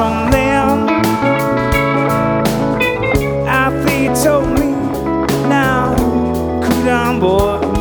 from them. Our fate told me, now cool down, boy.